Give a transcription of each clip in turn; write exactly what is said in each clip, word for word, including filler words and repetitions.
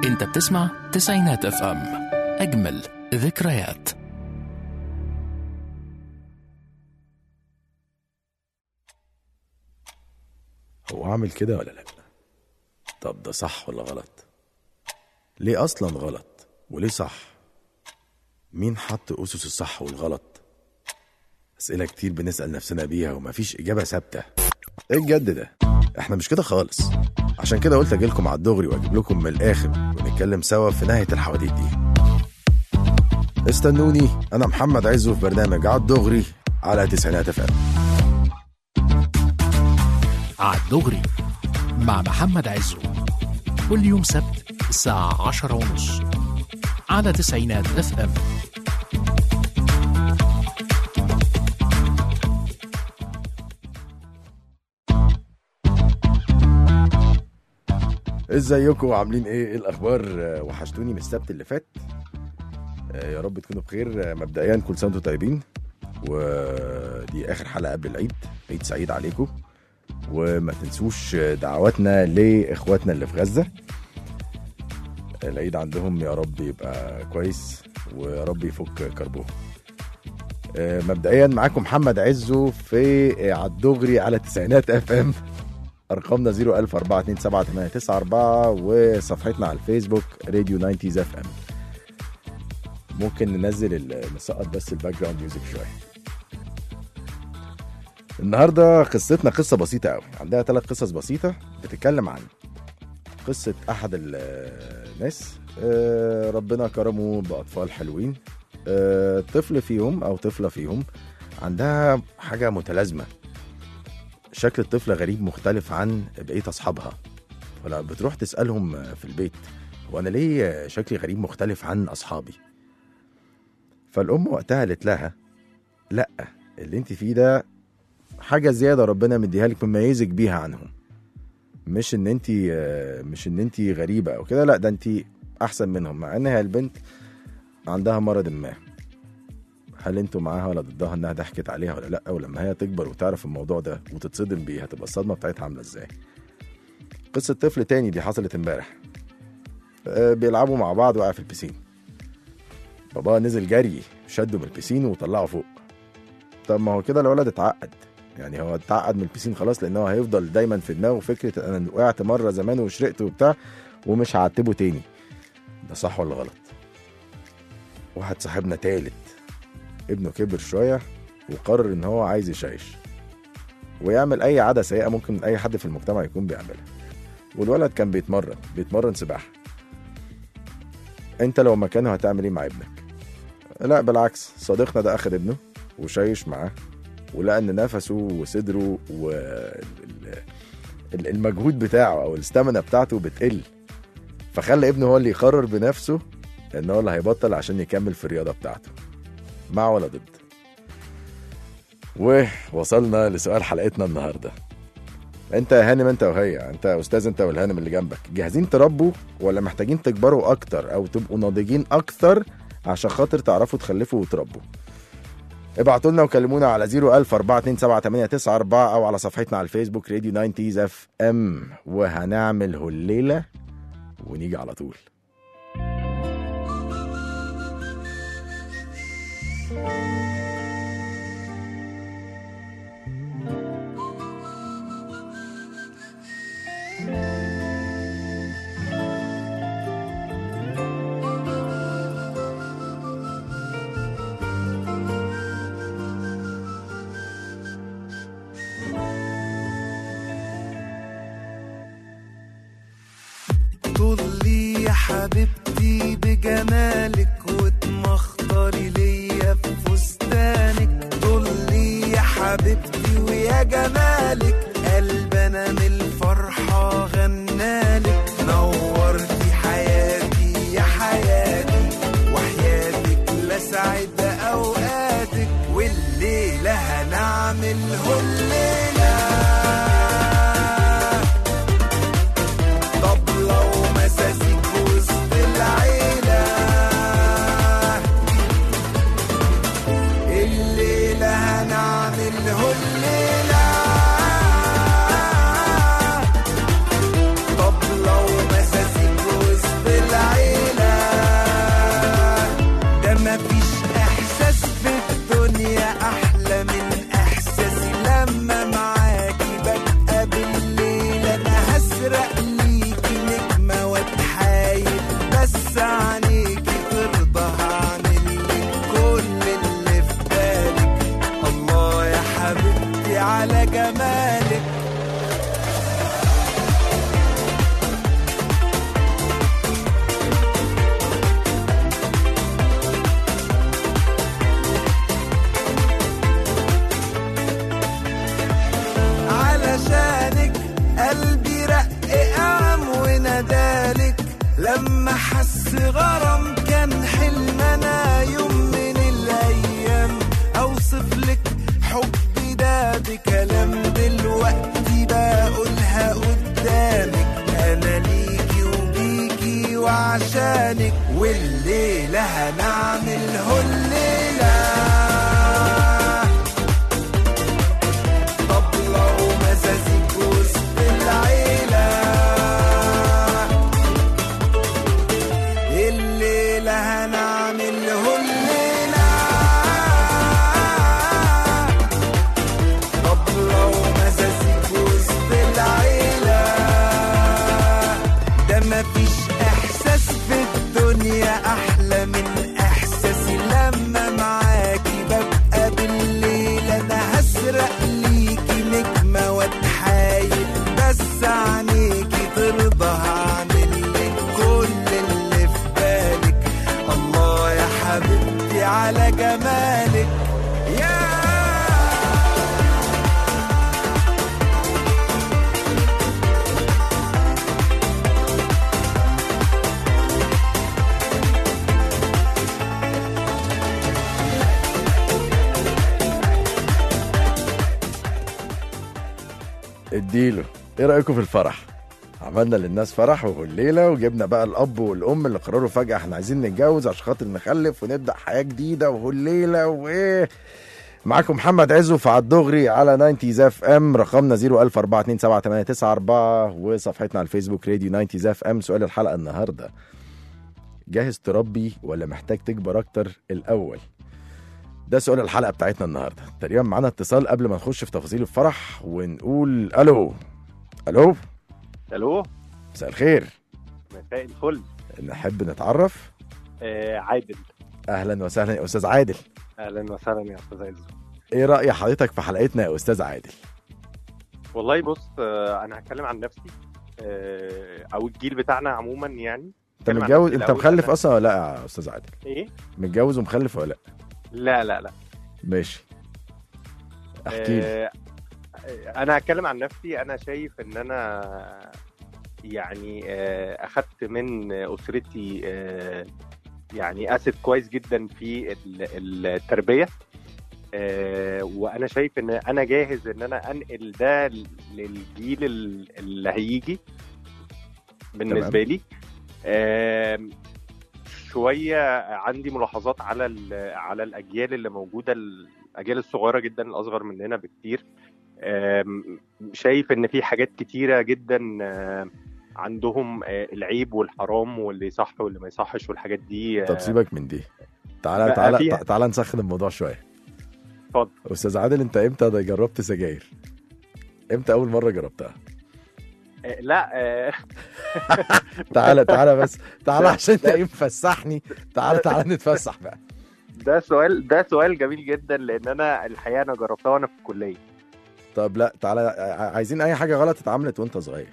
انت بتسمع تسعينات اف ام، اجمل ذكريات. هو عامل كده ولا لا؟ طب ده صح ولا غلط؟ ليه اصلا غلط وليه صح؟ مين حط اسس الصح والغلط؟ اسئله كتير بنسال نفسنا بيها ومفيش اجابه ثابته. ايه الجد ده؟ احنا مش كده خالص. عشان كده قلت اجيلكم على الدغري واجيب لكم من الاخر ونتكلم سوا في نهايه الحواديت دي. استنوني، انا محمد عزو في برنامج على الدغري على تسعينات اف ام. على الدغري مع محمد عزو، كل يوم سبت الساعة عشرة ونص على تسعينات اف ام. ازيكم عاملين ايه؟ ايه الاخبار؟ وحشتوني من السبت اللي فات. يا رب تكونوا بخير. مبدئيا كل سنه وانتم طيبين، ودي اخر حلقه قبل العيد. عيد سعيد عليكم، وما تنسوش دعواتنا لاخواتنا اللي في غزه. العيد عندهم يا رب يبقى كويس ويا رب يفك كربهم. مبدئيا معاكم محمد عزو في عالدغري على تسعينات اف ام. ارقامنا صفر ألف أربعة اتنين سبعة تمانية تسعة أربعة، وصفحتنا على الفيسبوك راديو تسعين اف ام. ممكن ننزل نسقط بس الباك جراوند ميوزك شويه. النهارده قصتنا قصه بسيطه قوي. عندها ثلاث قصص بسيطه بتتكلم عن قصه احد الناس ربنا كرمه باطفال حلوين. طفل فيهم او طفله فيهم عندها حاجه متلازمه. شكل الطفل غريب مختلف عن بقيه اصحابها، فلا بتروح تسالهم في البيت: هو انا ليه شكلي غريب مختلف عن اصحابي؟ فالام وقتها قالت لها: لا، اللي انت فيه ده حاجه زياده ربنا مديها لك مميزك بيها عنهم. مش ان انت مش ان انت غريبه او كده، لا، ده انت احسن منهم. مع انها البنت عندها مرض ما. هل انتوا معاها ولا ضدها انها ضحكت عليها ولا لا؟ ولما هي تكبر وتعرف الموضوع ده وتتصدم بيه، هتبقى الصدمه بتاعتها عامله ازاي؟ قصه طفل تاني دي حصلت امبارح. أه بيلعبوا مع بعض وقع في البسين. بابا نزل جري شده من البسين وطلعه فوق. طب ما هو كده الولد اتعقد. يعني هو اتعقد من البسين خلاص، لانه هيفضل دايما في دماغه فكره انا وقعت مره زمان وشرقت وبتاع ومش هعتبه تاني. ده صح ولا غلط؟ واحد صاحبنا تالت ابنه كبر شويه وقرر ان هو عايز يشيش ويعمل اي عاده سيئه ممكن اي حد في المجتمع يكون بيعملها. والولد كان بيتمرن بيتمرن سباحه. انت لو مكانه هتعمل ايه مع ابنك؟ لا بالعكس، صديقنا ده اخد ابنه وشيش معاه، ولقى ان نفسه وصدره والمجهود بتاعه او الاستامينا بتاعته بتقل، فخلى ابنه هو اللي يقرر بنفسه ان هو اللي هيبطل عشان يكمل في الرياضه بتاعته. مع ولا ضد؟ ووصلنا لسؤال حلقتنا النهارده. انت يا هانم، انت وهي، انت يا استاذ، انت والهانم اللي جنبك، جاهزين تربوا ولا محتاجين تكبروا اكتر او تبقوا ناضجين اكتر عشان خاطر تعرفوا تخلفوا وتربوا؟ ابعتوا لنا وكلمونا على صفر ألف أربعة اتنين سبعة تمانية تسعة أربعة او على صفحتنا على الفيسبوك راديو تسعين اف ام. وهنعمل هليله ونيجي على طول. طلي يا حبيبتي بجمالك وتمخطري ليا في فستانك. طلي يا حبيبتي ويا جمالك قلبنا من الفرحة غنالك. نورتي حياتي يا حياتي وحياتك لسعد أوقاتك. والليلة هنعمل هالليلة غرام كان حلم انا يوم من الايام اوصف لك حبي ده بكلام دلوقتي بقولها قدامك انا ليكي وبيكي وعشانك والليلة هنعمله الليلة طبلة ومزازيك وسط العيلة الليلة هنعمله الليلة طبلة ومزازيك وسط العيلة ده مفيش إحساس في الدنيا أحلى من إحساسي لما معاكي ببقى بالليل أنا هسرق ليكي نجمة واتحايل بس عينيكي ترضى هعمل لك كل اللي في بالك الله يا حبيبتي على جمالك يا اديله. ايه رايكم في الفرح؟ عملنا للناس فرح والليله وجبنا بقى الاب والام اللي قرروا فجاه احنا عايزين نتجوز عشان خاطر نخلف ونبدا حياه جديده والليله وايه. معاكم محمد عزو في عالدغري على تسعين اف ام، رقمنا صفر ألف أربعة اتنين سبعة تمانية تسعة أربعة وصفحتنا على الفيسبوك راديو تسعين اف ام. سؤال الحلقه النهارده: جاهز تربي ولا محتاج تكبر اكتر الاول؟ ده سؤال الحلقه بتاعتنا النهارده. تقريبا معانا اتصال قبل ما نخش في تفاصيل الفرح ونقول الو. الو الو، مساء الخير. مساء الفل. نحب نتعرف. آه عادل. اهلا وسهلا يا استاذ عادل. اهلا وسهلا يا استاذ عزو. ايه راي حضرتك في حلقتنا يا استاذ عادل؟ والله بص، آه انا هتكلم عن نفسي، آه او الجيل بتاعنا عموما يعني. انت متجوز؟ انت مخلف أنا... اصلا ولا لا يا استاذ عادل؟ ايه، متجوز ومخلف ولا لا؟ لا لا لا. ماشي، احكي لي. آه انا هتكلم عن نفسي. انا شايف ان انا يعني آه اخدت من اسرتي آه يعني اسد كويس جدا في التربيه، آه وانا شايف ان انا جاهز ان انا انقل ده للجيل اللي هيجي بالنسبه لي. آه شويه عندي ملاحظات على على الاجيال اللي موجوده، الاجيال الصغيره جدا الاصغر مننا بكتير. آه شايف ان في حاجات كتيره جدا آه عندهم العيب والحرام واللي صح واللي ما يصحش والحاجات دي. طب سيبك من دي، تعالى تعالى تعالى نسخن الموضوع شويه. اتفضل. استاذ عادل، انت امتى جربت سجاير؟ امتى اول مره جربتها؟ آه لا آه تعالى تعالى بس تعالى عشان انت ايه مفسحني. تعالى تعالى نتفسح بقى. ده سؤال ده سؤال جميل جدا، لان انا الحقيقه انا جربتها وانا في الكليه. طب لا تعالى، عايزين اي حاجه غلط اتعملت وانت صغير.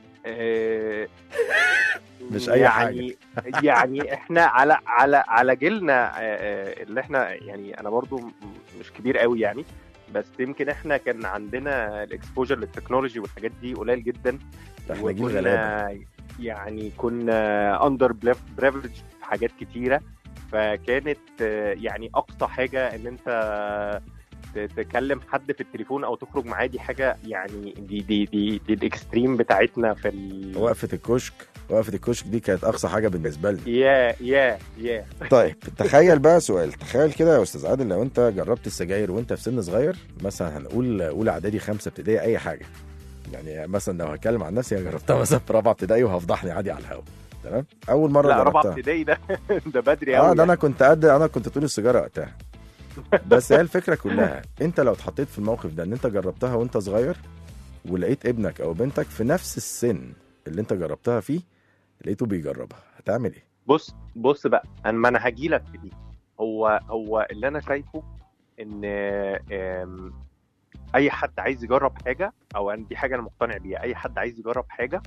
مش اي يعني حاجه. يعني احنا على على على جيلنا اللي احنا يعني انا برضو مش كبير قوي يعني، بس يمكن احنا كان عندنا الاكسبوجر للتكنولوجي والحاجات دي قليل جدا. احنا جيل غلابه يعني، كنا اندر بريفليج في حاجات كتيره، فكانت يعني اقصى حاجه ان انت تكلم حد في التليفون او تخرج معاه دي حاجه يعني دي دي دي, دي الاكستريم بتاعتنا في ال... وقفه الكشك. وقفه الكشك دي كانت اقصى حاجه بالنسبه لي. يا يا يا طيب تخيل بقى سؤال، تخيل كده يا استاذ عادل لو انت جربت السجاير وانت في سن صغير، مثلا هنقول اولى اعدادي خمسه ابتدائي اي حاجه يعني. مثلا لو هتكلم عن نفسي انا جربتها مثلا في رابعه ابتدائي وهفضحني عادي على الهوا. تمام، اول مره لا رابعه ابتدائي ده ده بدري قوي. اه ده انا كنت قد انا كنت طول السيجاره وقتها. بس هي الفكره كلها، انت لو اتحطيت في الموقف ده ان انت جربتها وانت صغير ولقيت ابنك او بنتك في نفس السن اللي انت جربتها فيه لقيته بيجربها، هتعمل ايه؟ بص بص بقى، انا ما انا هجيلك في دي. هو هو اللي انا شايفه ان اي حد عايز يجرب حاجه، او دي حاجه انا مقتنع بيها، اي حد عايز يجرب حاجه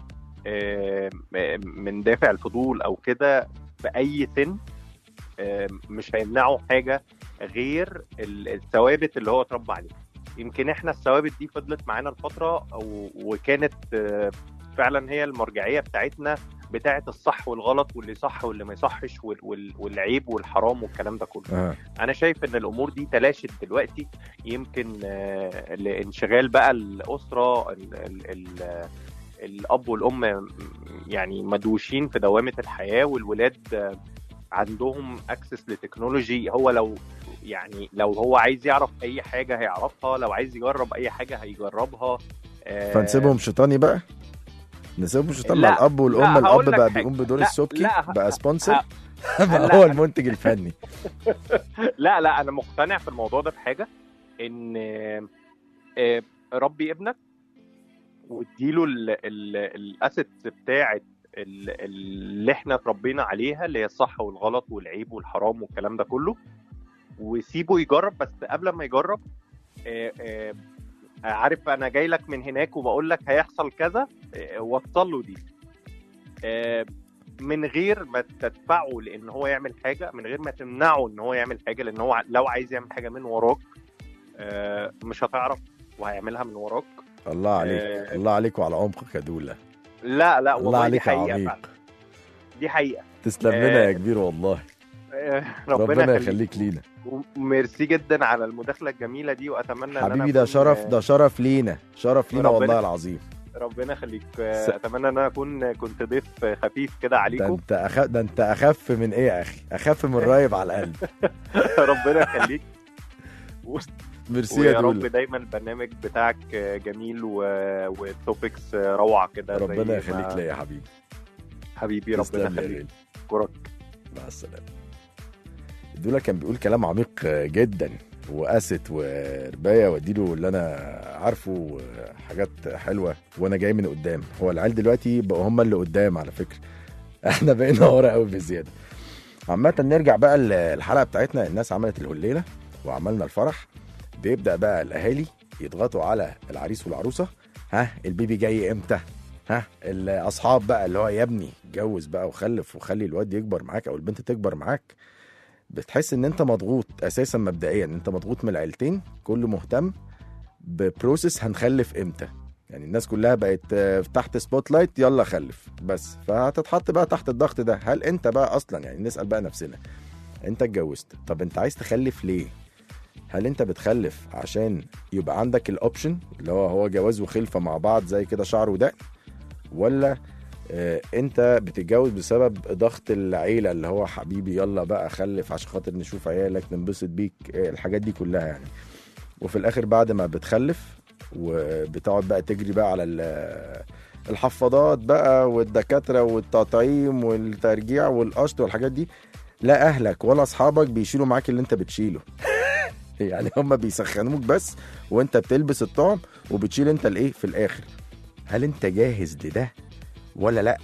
من دافع الفضول او كده في اي سن، مش هيمنعه حاجه غير الثوابت اللي هو اتربى عليها. يمكن احنا الثوابت دي فضلت معانا الفتره، وكانت فعلا هي المرجعيه بتاعتنا بتاعه الصح والغلط واللي صح واللي ما يصحش والعيب والحرام والكلام ده كله. آه. انا شايف ان الامور دي تلاشت دلوقتي، يمكن لانشغال بقى الاسره، ال ال ال الاب والام يعني مدوشين في دوامه الحياه، والولاد عندهم اكسس لتكنولوجي. هو لو يعني لو هو عايز يعرف اي حاجه هيعرفها، لو عايز يجرب اي حاجه هيجربها. فنسيبهم شيطاني بقى، نسيبهم شيطان مع الاب والام. الاب بقى بيقوم بدور السبكي، بقى سبونسر، بقى هو المنتج الفني. لا لا انا مقتنع في الموضوع ده بحاجه، ان ربي ابنك واديله الاسيتس بتاعه اللي احنا اتربينا عليها، اللي هي الصح والغلط والعيب والحرام والكلام ده كله، وسيبه يجرب. بس قبل ما يجرب آآ آآ عارف انا جاي لك من هناك وبقول لك هيحصل كذا، وصل له دي من غير ما تدفعه لان هو يعمل حاجه، من غير ما تمنعه ان هو يعمل حاجه، لان هو لو عايز يعمل حاجه من وراك مش هتعرف وهيعملها من وراك. الله عليك آه الله عليك وعلى عمقك يا دوله. لا لا الله عليك يا عميق، دي حقيقه. تسلم لنا آه يا كبير والله. آه ربنا, ربنا يخليك لينا. وميرسي جدا على المداخله الجميله دي، واتمنى حبيبي ان انا ده شرف ده شرف لينا شرف لينا والله العظيم. ربنا يخليك. س... اتمنى ان انا اكون كنت ضيف خفيف كده عليكم. ده انت اخف ده انت اخف من ايه يا اخي؟ اخف من رايب على القلب. ربنا يخليك. ميرسي يا رب دايما البرنامج بتاعك جميل والتوبكس روعه كده. ربنا يخليك ليا يا حبيبي. حبيبي ربنا يخليك. كرك. مع السلامه. دولا كان بيقول كلام عميق جدا، وقاسط وربايه، واديله اللي انا عارفه حاجات حلوه، وانا جاي من قدام. هو العيال دلوقتي بقوا هم اللي قدام على فكره، احنا بقينا ورا قوي بزياده. عامه نرجع بقى الحلقه بتاعتنا. الناس عملت الهليله وعملنا الفرح، بيبدا بقى الاهالي يضغطوا على العريس والعروسه. ها البيبي جاي امتى؟ ها الاصحاب بقى اللي هو يا ابني اتجوز بقى وخلف وخلي الواد يكبر معاك او البنت تكبر معاك. بتحس ان انت مضغوط اساسا مبدئيا، انت مضغوط من العيلتين، كله مهتم ببروسس هنخلف امتى. يعني الناس كلها بقت تحت سبوت لايت، يلا خلف بس، فهتتحط بقى تحت الضغط ده. هل انت بقى اصلا، يعني نسال بقى نفسنا، انت اتجوزت، طب انت عايز تخلف ليه؟ هل انت بتخلف عشان يبقى عندك الاوبشن اللي هو هو جواز وخلفه مع بعض زي كده شعر ودقن، ولا اه انت بتتجوز بسبب ضغط العيله اللي هو حبيبي يلا بقى خلف عشان خاطر نشوف عيالك ننبسط بيك، اه الحاجات دي كلها يعني. وفي الاخر بعد ما بتخلف وبتقعد بقى تجري بقى على الحفاضات بقى والدكاتره والتطعيم والترجيع والقشط والحاجات دي، لا اهلك ولا اصحابك بيشيلوا معاك اللي انت بتشيله. يعني هم بيسخنوك بس، وانت بتلبس الطعم وبتشيل انت الايه في الاخر. هل انت جاهز لده ولا لا؟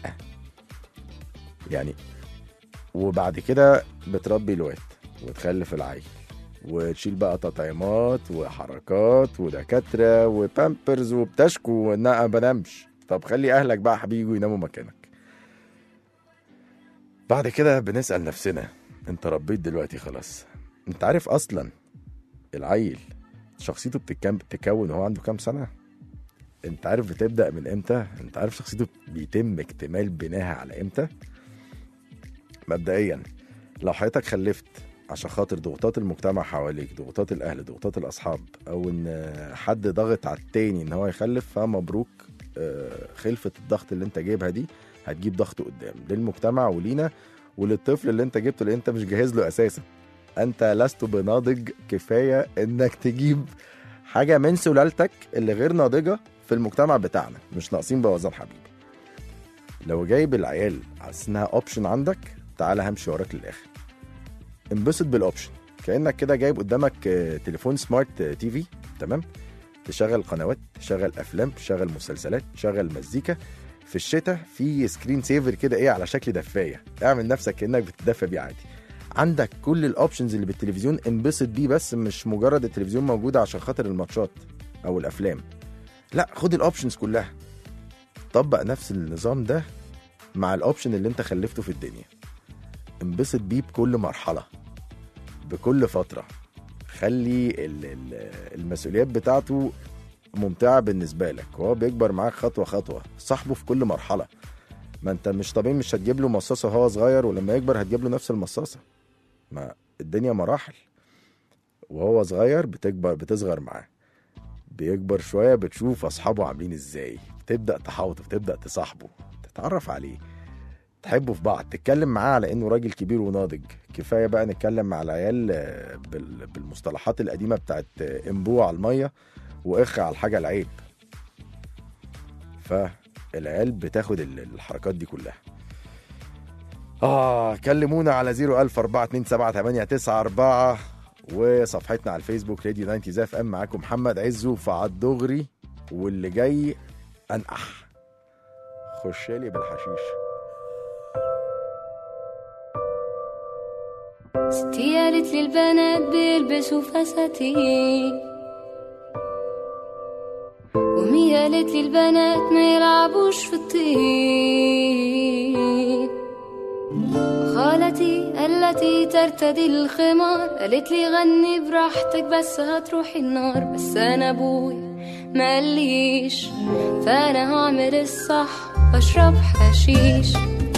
يعني وبعد كده بتربي الواد وتخلف العيل وتشيل بقى تطعيمات وحركات ودكاتره وبامبرز وبتشكو وان انا بنامش. طب خلي اهلك بقى حبيبي يناموا مكانك. بعد كده بنسال نفسنا، انت ربيت دلوقتي خلاص، انت عارف اصلا العيل شخصيته بتتكون وهو عنده كام سنه؟ انت عارف بتبدا من امتى؟ انت عارف شخصيته بيتم اكتمال بناها على امتى؟ مبدئيا لو حضرتك خلفت عشان خاطر ضغوطات المجتمع حواليك، ضغوطات الاهل، ضغوطات الاصحاب، او ان حد ضغط على التاني ان هو يخلف، فمبروك. خلفة الضغط اللي انت جايبها دي هتجيب ضغط قدام للمجتمع ولينا وللطفل اللي انت جبته، اللي انت مش جاهز له اساسا. انت لست بناضج كفايه انك تجيب حاجه من سلالتك اللي غير ناضجه في المجتمع بتاعنا. مش ناقصين بوظان حبيبي. لو جايب العيال على انها اوبشن عندك، تعالى همشي وراك للاخر. انبسط بالاوبشن، كانك كده جايب قدامك تليفون سمارت تي في، تمام؟ تشغل قنوات، تشغل افلام، تشغل مسلسلات، تشغل مزيكا. في الشتاء في سكرين سيفر كده ايه على شكل دفايه، اعمل نفسك كانك بتدفى بيه عادي. عندك كل الاوبشنز اللي بالتلفزيون، انبسط بيه. بس مش مجرد التلفزيون موجود عشان خاطر الماتشات او الافلام، لا، خد الاوبشنز كلها. طبق نفس النظام ده مع الاوبشن اللي انت خلفته في الدنيا. انبسط بيه بكل مرحله، بكل فتره. خلي المسؤوليات بتاعته ممتعه بالنسبه لك، وهو بيكبر معاك خطوه خطوه. صاحبه في كل مرحله، ما انت مش طبيعي مش هتجيب له مصاصه وهو صغير ولما يكبر هتجيب له نفس المصاصه. ما الدنيا مراحل، وهو صغير بتكبر بتصغر معاه، بيكبر شويه بتشوف اصحابه عاملين ازاي، بتبدا تحاوطه، بتبدا تصاحبه، تتعرف عليه، تحبوا في بعض، تتكلم معاه على انه راجل كبير وناضج. كفايه بقى نتكلم مع العيال بالمصطلحات القديمه بتاعت انبوع على الميه واخ على الحاجه العيب. فالعيال بتاخد الحركات دي كلها. اه كلمونا على صفر ألف أربعة اتنين سبعة تمانية تسعة أربعة وصفحتنا على الفيسبوك راديو تسعين اف ام. معاكم محمد عزو في عالدغري، واللي جاي انقح. خشالي بالحشيش. ستي قالت لي البنات بيلبسوا فساتين، ومي قالت لي البنات ما يلعبوش في الطين. خالتي التي ترتدي الخمار قالت لي غني براحتك بس هتروحي النار. بس انا ابويا ما قاليش، فانا هعمل الصح واشرب حشيش.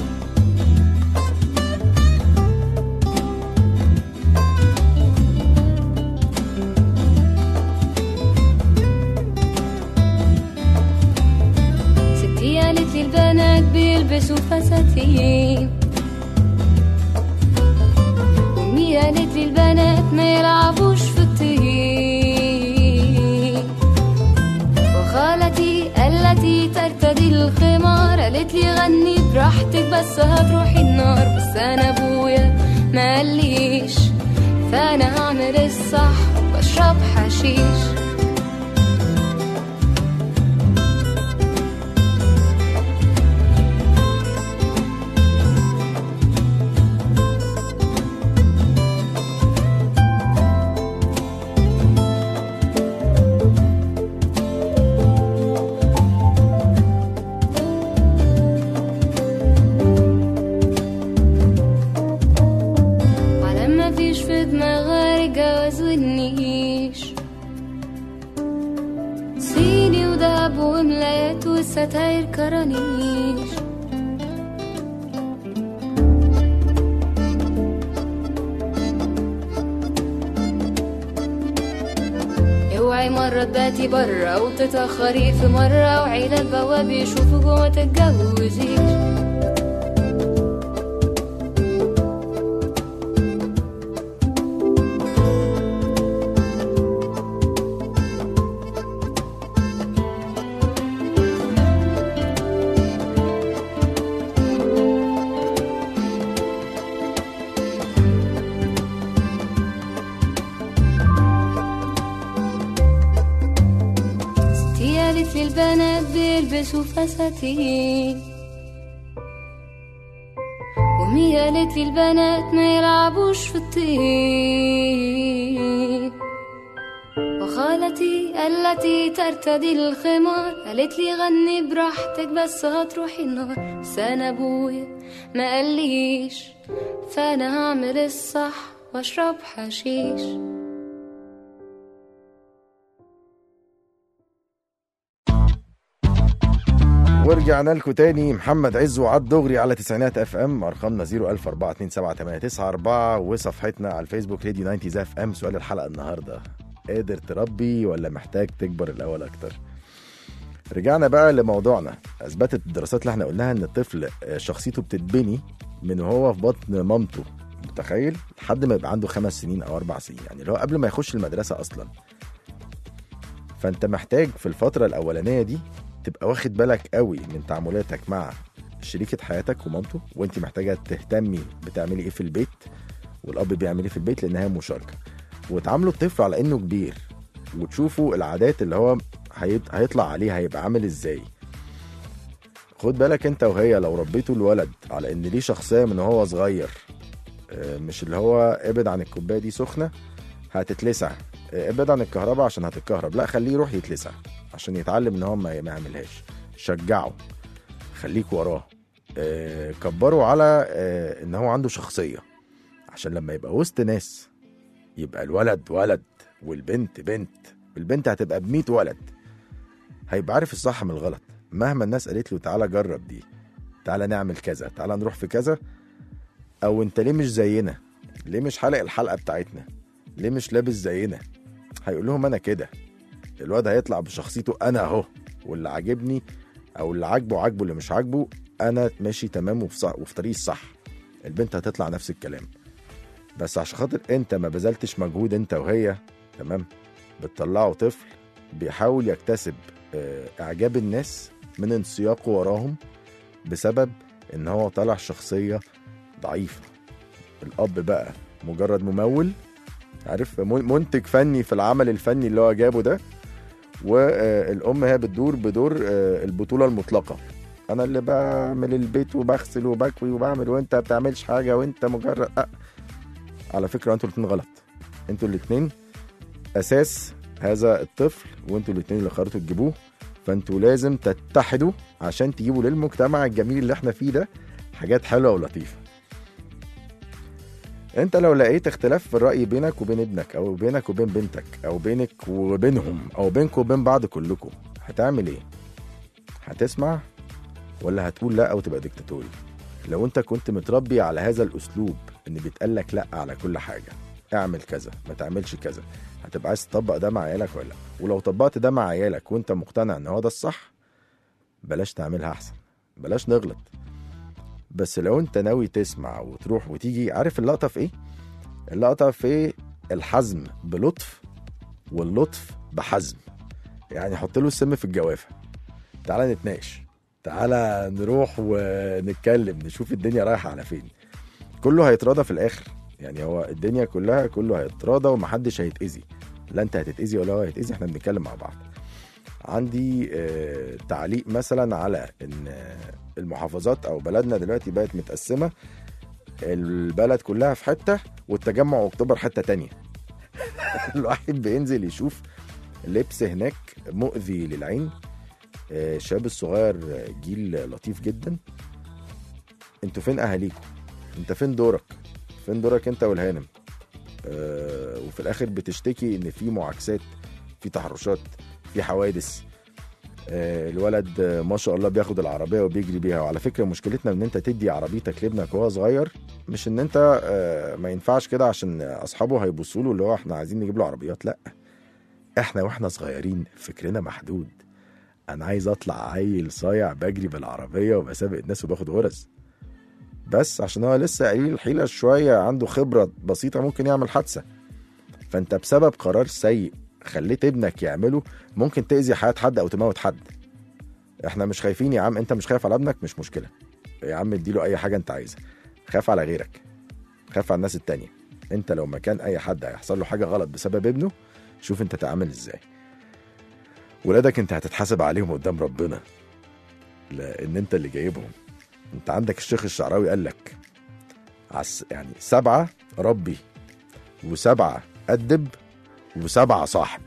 ستي قالت لي البنات بيلبسوا فساتين، ومي قالت لي البنات ما يلعبوش في الطين. وخالتي التي ترتدي الخمار قالت لي غني براحتك بس هتروحي النار. بس انا ابويا ما قاليش، فانا هعمل الصح واشرب حشيش. ستاير كرانيش، اوعي مرة تباتي برا وتتأخري في مرة، وعيلة البواب يشوفوا جوه تتجوزيش. البنات بيلبسوا فساتين، ومي قالت لي البنات ما يلعبوش في الطين. وخالتي التي ترتدي الخمار قالت لي غني براحتك بس هتروحي النار. بس انا ابويا ما قاليش، فانا هعمل الصح واشرب حشيش. ورجعنا لكم تاني. محمد عزو عالدغري على تسعينات اف ام. ارقامنا صفر ألف أربعة اتنين سبعة تمانية تسعة أربعة وصفحتنا على الفيسبوك راديو تسعين اف ام. سؤال الحلقه النهارده: قادر تربي ولا محتاج تكبر الاول اكتر؟ رجعنا بقى لموضوعنا. اثبتت الدراسات اللي احنا قلناها ان الطفل شخصيته بتتبني من وهو في بطن مامته، متخيل، لحد ما يبقى عنده خمس سنين او اربع سنين، يعني اللي هو قبل ما يخش المدرسه اصلا. فانت محتاج في الفتره الاولانيه دي تبقى واخد بالك قوي من تعاملاتك مع شريكة حياتك ومامته، وانت محتاجة تهتمي بتعملي ايه في البيت والاب بيعمل ايه في البيت، لانها مشاركة. وتعاملوا الطفل على انه كبير، وتشوفوا العادات اللي هو هيطلع عليه هيبقى عامل ازاي. خد بالك انت وهي لو ربيتوا الولد على ان ليه شخصية من هو صغير، مش اللي هو ابعد عن الكوباية دي سخنة هتتلسع، ابعد عن الكهرباء عشان هتتكهرب، لا خليه يروح يتلسع عشان يتعلم ان هو ما يعملهاش. شجعه، خليك وراه، آه، كبره على آه، ان هو عنده شخصية، عشان لما يبقى وسط ناس يبقى الولد ولد والبنت بنت. البنت هتبقى بميت ولد، هيبقى عارف الصح من الغلط. مهما الناس قالت له تعالى جرب دي، تعالى نعمل كذا، تعالى نروح في كذا، او انت ليه مش زينا، ليه مش حلق الحلقه بتاعتنا، ليه مش لابس زينا. هيقول لهم انا كده. الواد هيطلع بشخصيته انا اهو، واللي عاجبني او اللي عاجبه عاجبه، اللي مش عاجبه انا ماشي تمام وفي, صح وفي طريق الصح. البنت هتطلع نفس الكلام. بس عشان خاطر انت ما بذلتش مجهود انت وهي، تمام، بتطلعوا طفل بيحاول يكتسب اعجاب الناس من انسياقه وراهم بسبب ان هو طلع شخصية ضعيفة. الاب بقى مجرد ممول، عارف، منتج فني في العمل الفني اللي هو جابه ده، والام هي بتدور بدور البطولة المطلقة. انا اللي بعمل البيت وبغسل وبكوي وبعمل وانت ما بتعملش حاجة وانت مجرد أه. على فكرة انتوا الاتنين غلط، انتوا الاتنين اساس هذا الطفل، وانتوا الاتنين اللي قررتوا تجيبوه. فانتوا لازم تتحدوا عشان تجيبوا للمجتمع الجميل اللي احنا فيه ده حاجات حلوة ولطيفة. انت لو لقيت اختلاف في الرأي بينك وبين ابنك، او بينك وبين بنتك، او بينك وبينهم، او بينك وبين بعض كلكم، هتعمل ايه؟ هتسمع ولا هتقول لا وتبقى ديكتاتوري؟ لو انت كنت متربي على هذا الاسلوب ان بيتقالك لا على كل حاجة، اعمل كذا ما تعملش كذا، هتبقى عايز تطبق ده مع عيالك ولا لا؟ ولو طبقت ده مع عيالك وانت مقتنع ان هو ده الصح، بلاش تعملها احسن، بلاش نغلط. بس لو انت ناوي تسمع وتروح وتيجي، عارف اللقطة في ايه؟ اللقطة في الحزم بلطف واللطف بحزم. يعني حط له السم في الجوافة، تعالى نتناقش، تعالى نروح ونتكلم، نشوف الدنيا رايحة على فين. كله هيتراضى في الاخر، يعني هو الدنيا كلها كله هيتراضى ومحدش هيتأذي، لا انت هتتأذي ولا هو هيتأذي، احنا بنتكلم مع بعض. عندي آه تعليق مثلا على ان المحافظات او بلدنا دلوقتي بقت متقسمة، البلد كلها في حتة والتجمع اكتوبر حتة تانية. الواحد بينزل يشوف لبس هناك مؤذي للعين. آه الشاب الصغير جيل لطيف جدا. انتوا فين اهاليكم؟ انت فين دورك؟ فين دورك انت والهانم؟ آه وفي الاخر بتشتكي ان في معاكسات، في تحرشات، في حوادث. آه الولد آه ما شاء الله بياخد العربيه وبيجري بيها. وعلى فكره مشكلتنا ان انت تدي عربيتك لابنك وهو صغير، مش ان انت آه ما ينفعش كده عشان اصحابه هيبصوا له اللي هو احنا عايزين نجيب له عربيات. لا، احنا واحنا صغيرين فكرنا محدود. انا عايز اطلع عيل صايع بجري بالعربيه وبسابق الناس وباخد غرز، بس عشان هو لسه قليل الحيلة شوية، عنده خبرة بسيطة، ممكن يعمل حادثة. فانت بسبب قرار سيء خليت ابنك يعمله ممكن تأذي حياة حد او تموت حد. احنا مش خايفين يا عم، انت مش خايف على ابنك مش مشكلة يا عم، اديله اي حاجة انت عايزها. خاف على غيرك، خاف على الناس التانية. انت لو مكان اي حد هيحصل له حاجة غلط بسبب ابنه، شوف انت تعمل ازاي. ولادك انت هتتحاسب عليهم قدام ربنا، لان انت اللي جايبهم. انت عندك الشيخ الشعراوي قال لك عس يعني سبعة ربي، وسبعة أدب، وسبعة صاحب.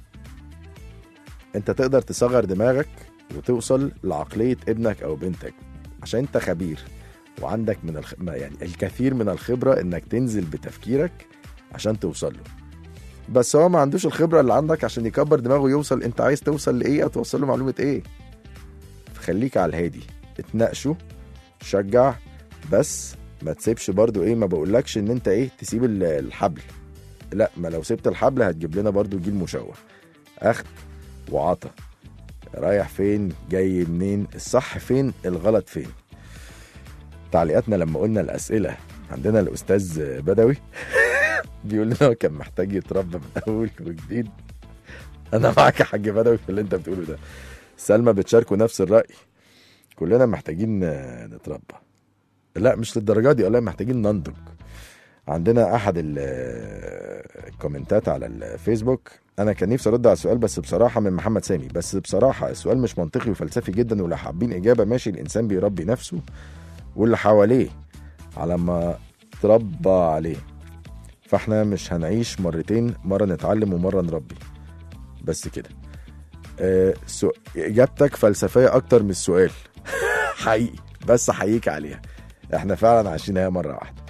انت تقدر تصغر دماغك وتوصل لعقلية ابنك او بنتك عشان انت خبير وعندك من الخ... يعني الكثير من الخبرة انك تنزل بتفكيرك عشان توصل له. بس هو ما عندوش الخبرة اللي عندك عشان يكبر دماغه يوصل انت عايز توصل لايه او توصل له معلومة ايه. فخليك على الهادي، اتناقشوا، شجع، بس ما تسيبش برضو ايه، ما بقولكش ان انت ايه تسيب الحبل، لا، ما لو سبت الحبل هتجيب لنا برضو جيل مشوه. اخد وعطا، رايح فين جاي منين، الصح فين الغلط فين. تعليقاتنا لما قلنا الاسئله، عندنا الاستاذ بدوي بيقول لنا كان محتاج يتربى من اول وجديد. انا معاك يا حاج بدوي في اللي انت بتقوله ده. سلمى بتشاركوا نفس الراي، كلنا محتاجين نتربى. لا مش للدرجه دي، والله محتاجين ننضج. عندنا احد الكومنتات على الفيسبوك، انا كان نفسي ارد على السؤال بس بصراحه، من محمد سامي، بس بصراحه السؤال مش منطقي وفلسفي جدا، ولا حابين اجابه ماشي. الانسان بيربي نفسه واللي حواليه على ما تربى عليه، فاحنا مش هنعيش مرتين، مره نتعلم ومره نربي، بس كده. أه سو... اجابتك فلسفيه اكتر من السؤال. حقيقي، بس حقيقي عليها، احنا فعلا عايشينها مره واحده.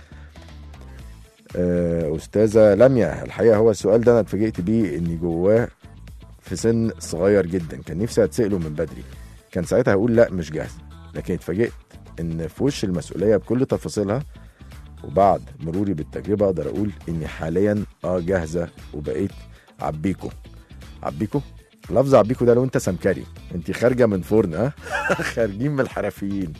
أه استاذه لميا، الحقيقه هو السؤال ده انا اتفاجئت بيه اني جواه في سن صغير جدا، كان نفسي اتساله من بدري، كان ساعتها هقول لا مش جاهز، لكن اتفاجئت ان في وش المسؤوليه بكل تفاصيلها وبعد مروري بالتجربه اقدر اقول اني حاليا اه جاهزه وبقيت عبيكو. عبيكو لفظ عبيكو ده لو انت سمكري انت خارجه من فرن ها خارجين من الحرفيين.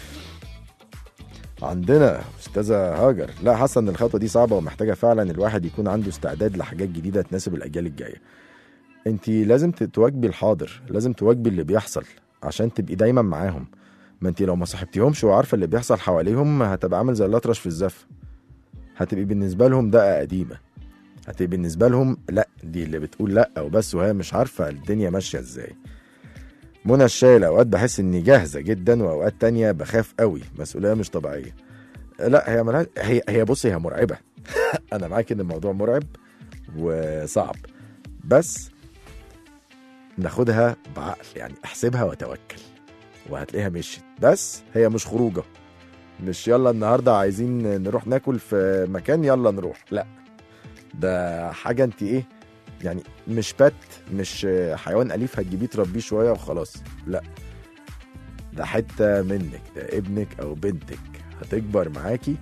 عندنا استاذه هاجر، لا حاسه ان الخطوه دي صعبه ومحتاجه فعلا الواحد يكون عنده استعداد لحاجات جديده تناسب الاجيال الجايه. انت لازم تواجبي الحاضر، لازم تواجبي اللي بيحصل عشان تبقي دايما معاهم. ما انت لو ما صاحبتيهمش وعارفه اللي بيحصل حواليهم هتبقى عامل زي الاطرش في الزفه، هتبقي بالنسبه لهم دقه قديمه، هتبقي بالنسبه لهم لا دي اللي بتقول لا وبس وهي مش عارفه الدنيا ماشيه ازاي. منى الشايل، اوقات بحس اني جاهزه جدا واوقات تانية بخاف قوي، مسؤوليه مش طبيعيه. لا هي ملها... هي هي بصي هي مرعبه انا معاك ان الموضوع مرعب وصعب، بس ناخدها بعقل، يعني احسبها وتوكل وهتلاقيها مشيت. بس هي مش خروجه، مش يلا النهارده عايزين نروح ناكل في مكان يلا نروح، لا ده حاجه انت ايه يعني، مش بات، مش حيوان اليف هتجيبيه تربيه شويه وخلاص، لا ده حته منك، ده ابنك او بنتك هتكبر معاكي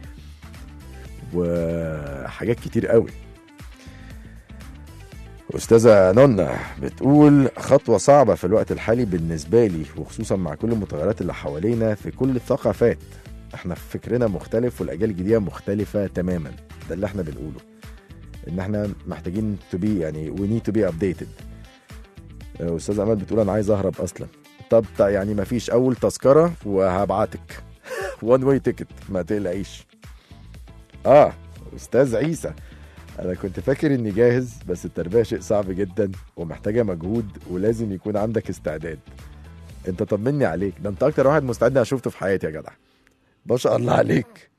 وحاجات كتير قوي. أستاذة نونا بتقول خطوة صعبة في الوقت الحالي بالنسبة لي، وخصوصا مع كل المتغيرات اللي حوالينا في كل الثقافات. احنا فكرنا مختلف والأجيال الجديدة مختلفة تماما، ده اللي احنا بنقوله، ان احنا محتاجين to be يعني we need to be updated. أستاذة أمال بتقول أنا عايز أهرب أصلا. طب يعني ما فيش، أول تذكرة وهبعتك one way ticket ما تقلقيش. آه أستاذ عيسى، أنا كنت فاكر إني جاهز، بس التربية شيء صعب جدا ومحتاجة مجهود ولازم يكون عندك استعداد. أنت طمني عليك، ده أنت أكتر واحد مستعد أنا شفته في حياتي يا جدع، ما شاء الله عليك.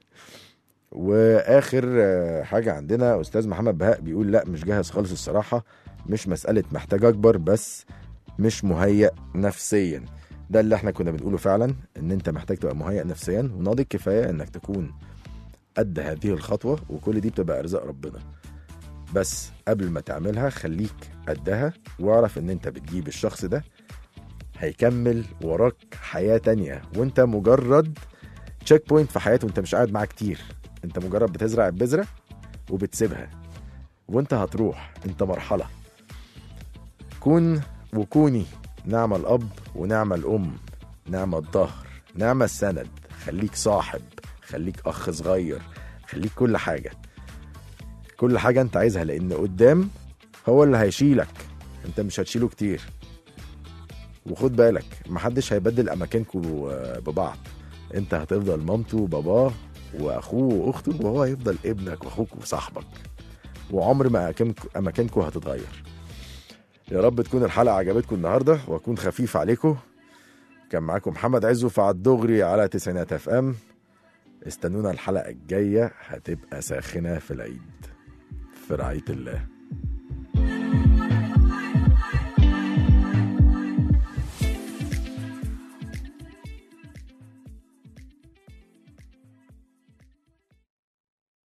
وآخر حاجة عندنا أستاذ محمد بهاء بيقول لا مش جاهز خالص الصراحة، مش مسألة محتاج أكبر، بس مش مهيأ نفسيا. ده اللي احنا كنا بنقوله فعلا، إن أنت محتاج تبقى مهيأ نفسيا وناضج كفاية إنك تكون قد هذه الخطوة، وكل دي بتبقى أرزاق ربنا. بس قبل ما تعملها خليك قدها، واعرف ان انت بتجيب الشخص ده هيكمل وراك حياة تانية، وانت مجرد تشيك بوينت في حياته، انت مش قاعد معاه كتير، انت مجرد بتزرع البذرة وبتسيبها وانت هتروح، انت مرحلة. كون وكوني نعم الأب ونعم الأم، نعم الظهر، نعم السند، خليك صاحب، خليك أخ صغير، خليك كل حاجة، كل حاجة انت عايزها، لان قدام هو اللي هيشيلك، انت مش هتشيله كتير. وخد بالك محدش هيبدل اماكنكم ببعض، انت هتفضل مامته وباباه واخوه واخته، وهو هيفضل ابنك واخوك وصاحبك، وعمر ما اماكنكم هتتغير. يا رب تكون الحلقة عجبتكم النهاردة واكون خفيف عليكم. كان معاكم محمد عزو في عالدغري على تسعينات اف ام. استنونا الحلقة الجاية هتبقى ساخنة في العيد، في رعاية الله.